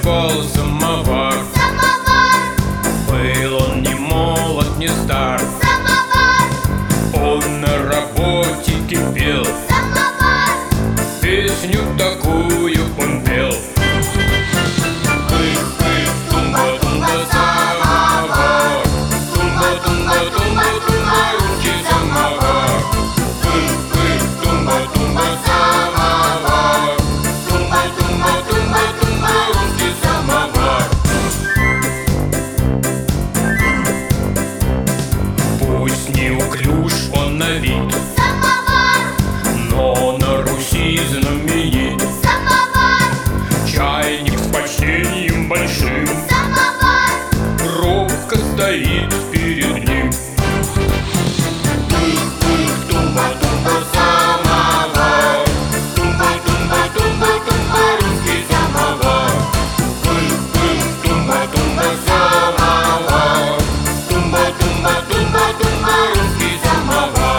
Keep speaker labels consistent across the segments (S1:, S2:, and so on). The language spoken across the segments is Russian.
S1: нагревал самовар. Был он не молод, не стар, он на работе кипел. Песню такую он пел: пых-пых, тумба-тумба, самовар, тумба-тумба-тумба-тумба, русский самовар. Пых-пых, тумба-тумба, самовар, тумба-тумба-тумба-тумба, русский самовар. Пусть неуклюж он на вид, но на Руси знаменит. Чайник с почтением большим робко стоит перед ним. Пых-пых, тумба-тумба, самовар, тумба-тумба-тумба-тумба, русский самовар. Пых-пых, тумба-тумба, самовар, тумба-тумба-тумба-тумба, русский самовар.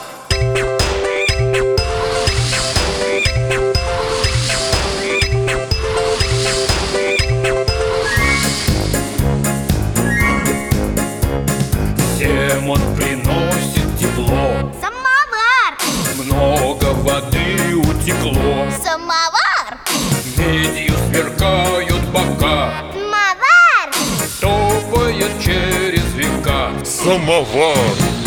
S1: Всем он приносит тепло,
S2: Самовар!
S1: много воды утекло,
S2: Самовар!
S1: медью сверкают бока,
S2: Самовар!
S1: топает через века.
S3: Самовар!